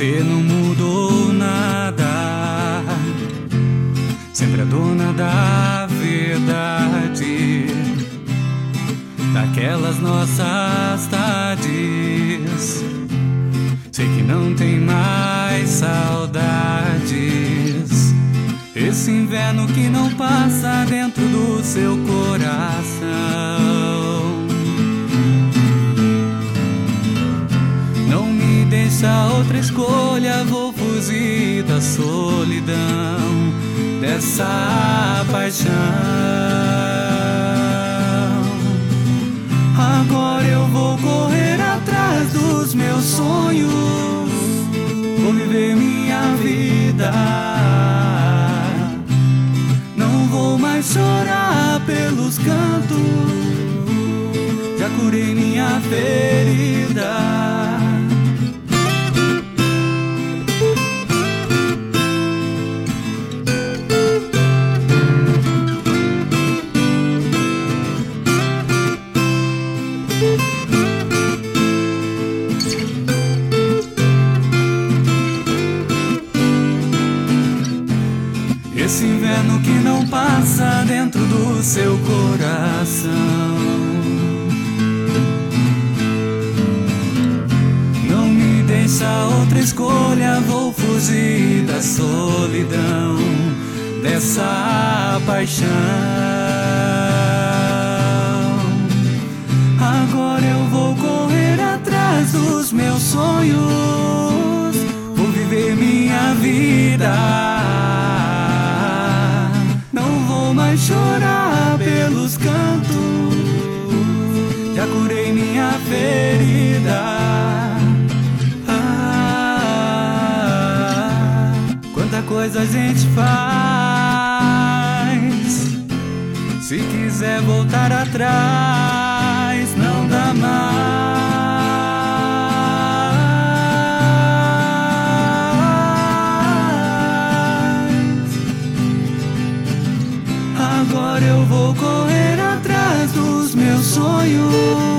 Você não mudou nada, sempre a dona da verdade, daquelas nossas tardes. Sei que não tem mais saudades, esse inverno que não passa dentro do seu coração. Não me deixa outra escolha, vou fugir da solidão, dessa paixão. Agora eu vou correr atrás dos meus sonhos, vou viver minha vida. Não vou mais chorar pelos cantos, já curei minha ferida. Esse inverno que não passa dentro do seu coração. Não me deixa outra escolha, vou fugir da solidão, dessa paixão. Agora eu vou correr atrás dos meus sonhos, vou viver minha vida. Chorar pelos cantos, já curei minha ferida. Quanta coisa a gente faz, se quiser voltar atrás, não dá mais. Agora eu vou correr atrás dos meus sonhos,